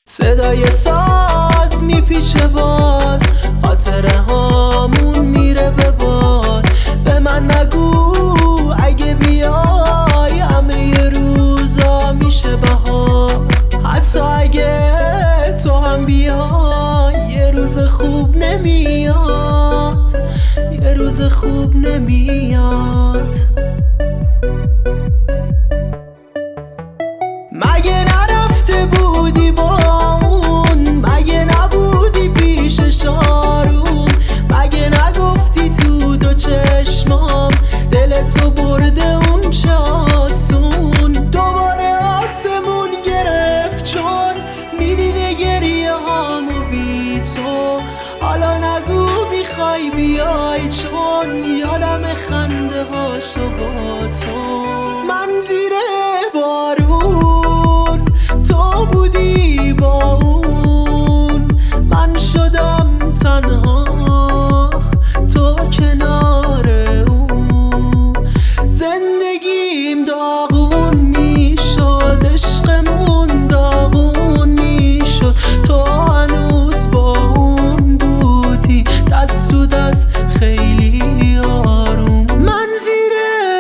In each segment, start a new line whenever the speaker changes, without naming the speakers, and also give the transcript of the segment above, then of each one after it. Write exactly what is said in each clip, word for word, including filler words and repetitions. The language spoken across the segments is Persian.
صدای ساز میپیچه باز، خاطره هامون میره به باد. به من نگو اگه بیای همه ی روزا میشه بهار. حتی اگه تو هم بیای یه روز خوب نمیاد، یه روز خوب نمیاد. مگه نرفته بودی با اون؟ مگه نبودی پیش شاروم؟ مگه نگفتی تو دو چشمام دلتو برده اون چه آسون؟ دوباره آسمون گرفت چون میدیده گریه هامو بی تو. حالا نگو میخوای بیای چون یادم خنده هاشو با تو. من زیر بارون تو بودی با اون، من شدم تنها تو کنار اون. زندگیم داغون میشد، عشقمون داغون میشد. تو هنوز با اون بودی دست تو دست خیلی آروم. من زیر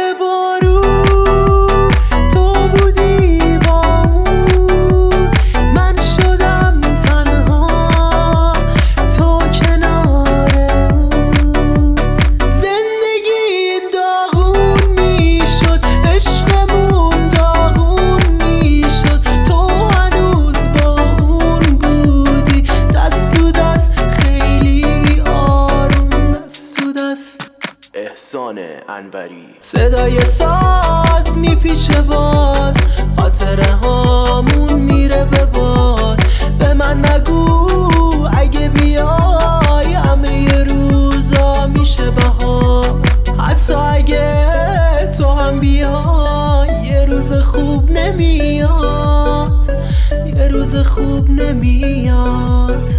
بارون تو بودی با اون، من شدم تنها تو کنار اون. زندگیم داغون میشد، عشقمون داغون میشد. تو هنوز با اون بودی دست تو دست خیلی آروم، دست تو دست.
احسان انوری.
صدای ساز میپیچه باز، خاطره هامون میره به باد. به من نگو اگه بیای همه ی روزا میشه بهار. حتی اگه تو هم بیای یه روز خوب نمیاد، یه روز خوب نمیاد.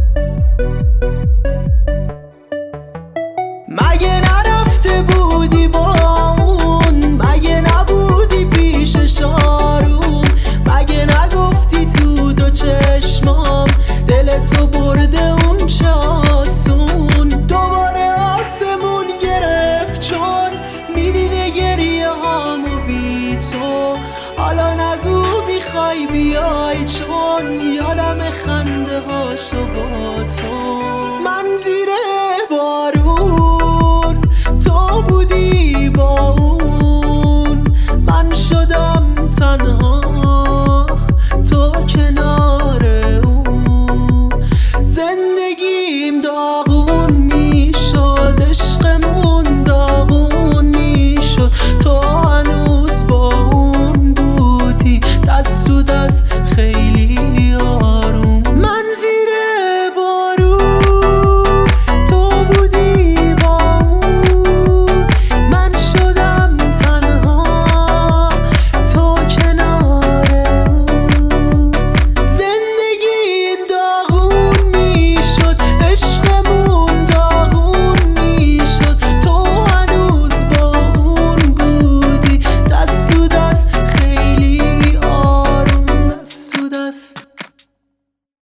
مگه نرفته بودی با اون؟ مگه نبودی پیش شاروم؟ مگه نگفتی تو دو چشمام دلتو برده اون چه آسون؟ دوباره آسمون گرفت چون میدیده گریه هامو بی تو. حالا نگو میخوای بیای چون یادم خنده هاشو با تو. من زیر بارون تو بودی با اون، من شدم تنها